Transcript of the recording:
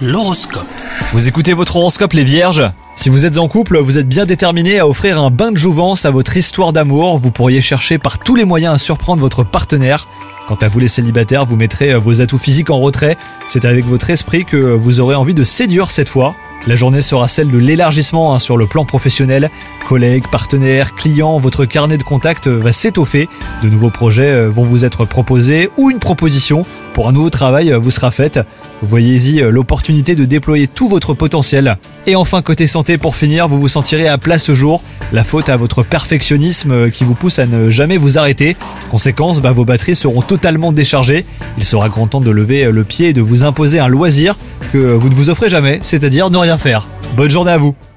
L'horoscope. Vous écoutez votre horoscope les vierges ? Si vous êtes en couple, vous êtes bien déterminés à offrir un bain de jouvence à votre histoire d'amour. Vous pourriez chercher par tous les moyens à surprendre votre partenaire. Quant à vous les célibataires, vous mettrez vos atouts physiques en retrait. C'est avec votre esprit que vous aurez envie de séduire cette fois. La journée sera celle de l'élargissement sur le plan professionnel. Collègues, partenaires, clients, votre carnet de contacts va s'étoffer. De nouveaux projets vont vous être proposés ou une proposition pour un nouveau travail vous sera faite. Voyez-y l'opportunité de déployer tout votre potentiel. Et enfin, côté santé, pour finir, vous vous sentirez à plat ce jour. La faute à votre perfectionnisme qui vous pousse à ne jamais vous arrêter. Conséquence, vos batteries seront totalement déchargées. Il sera grand temps de lever le pied et de vous imposer un loisir que vous ne vous offrez jamais, c'est-à-dire ne rien faire. Bonne journée à vous.